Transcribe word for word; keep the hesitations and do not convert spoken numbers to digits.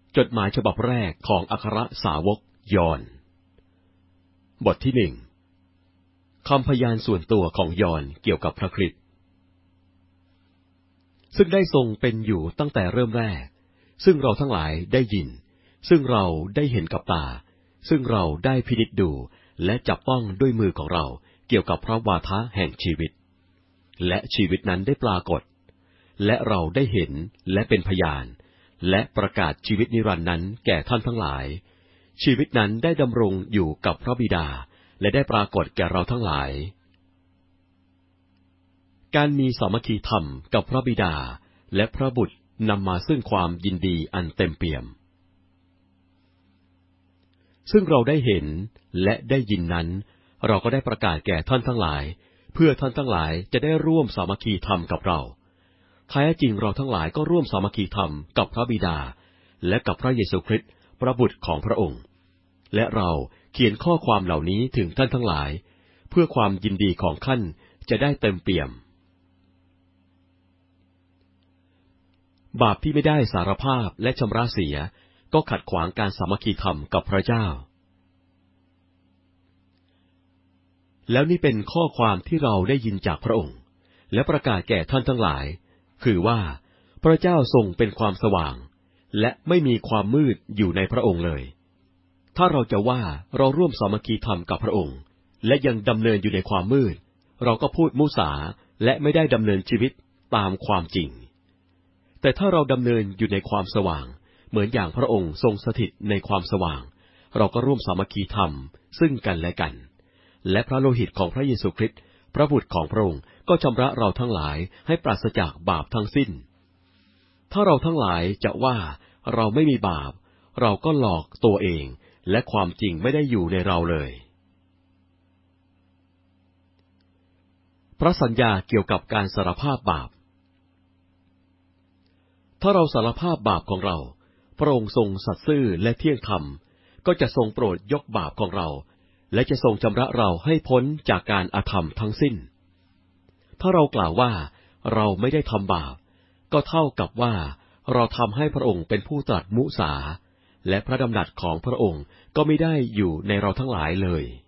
จดหมายฉบับแรกของอัครสาวกยอห์นบทที่หนึ่งคำพยานส่วนตัวของยอห์นเกี่ยวกับพระคริสต์ซึ่งได้ทรงเป็นอยู่ตั้งแต่เริ่มแรกซึ่งเราทั้งหลายได้ยินซึ่งเราได้เห็นกับตาซึ่งเราได้พินิจดูและจับต้องด้วยมือของเราเกี่ยวกับพระวาทะแห่งชีวิตและชีวิตนั้นได้ปรากฏและเราได้เห็นและเป็นพยานและประกาศชีวิตนิรันดร์นั้นแก่ท่านทั้งหลายชีวิตนั้นได้ดำรงอยู่กับพระบิดาและได้ปรากฏแก่เราทั้งหลายการมีสามัคคีธรรมกับพระบิดาและพระบุตรนำมาซึ่งความยินดีอันเต็มเปี่ยมซึ่งเราได้เห็นและได้ยินนั้นเราก็ได้ประกาศแก่ท่านทั้งหลายเพื่อท่านทั้งหลายจะได้ร่วมสามัคคีธรรมกับเราแท้จริงเราทั้งหลายก็ร่วมสามัคคีธรรมกับพระบิดาและกับพระเยซูคริสต์พระบุตรของพระองค์และเราเขียนข้อความเหล่านี้ถึงท่านทั้งหลายเพื่อความยินดีของท่านจะได้เต็มเปี่ยมบาปที่ไม่ได้สารภาพและชำระเสียก็ขัดขวางการสามัคคีธรรมกับพระเจ้าแล้วนี่เป็นข้อความที่เราได้ยินจากพระองค์และประกาศแก่ท่านทั้งหลายคือว่าพระเจ้าทรงเป็นความสว่างและไม่มีความมืดอยู่ในพระองค์เลยถ้าเราจะว่าเราร่วมสามัคคีธรรมกับพระองค์และยังดำเนินอยู่ในความมืดเราก็พูดมุสาและไม่ได้ดำเนินชีวิตตามความจริงแต่ถ้าเราดำเนินอยู่ในความสว่างเหมือนอย่างพระองค์ทรงสถิตในความสว่างเราก็ร่วมสามัคคีธรรมซึ่งกันและกันและพระโลหิตของพระเยซูคริสต์พระบุตรของพระองค์ก็ชำระเราทั้งหลายให้ปราศจากบาปทั้งสิ้นถ้าเราทั้งหลายจะว่าเราไม่มีบาปเราก็หลอกตัวเองและความจริงไม่ได้อยู่ในเราเลยพระสัญญาเกี่ยวกับการสารภาพบาปถ้าเราสารภาพบาปของเราพระองค์ทรงสัตย์ซื่อและเที่ยงธรรมก็จะทรงโปรดยกบาปของเราและจะทรงชำระเราให้พ้นจากการอธรรมทั้งสิ้นถ้าเรากล่าวว่าเราไม่ได้ทำบาปก็เท่ากับว่าเราทำให้พระองค์เป็นผู้ตรัสมุสาและพระดำรัสของพระองค์ก็ไม่ได้อยู่ในเราทั้งหลายเลย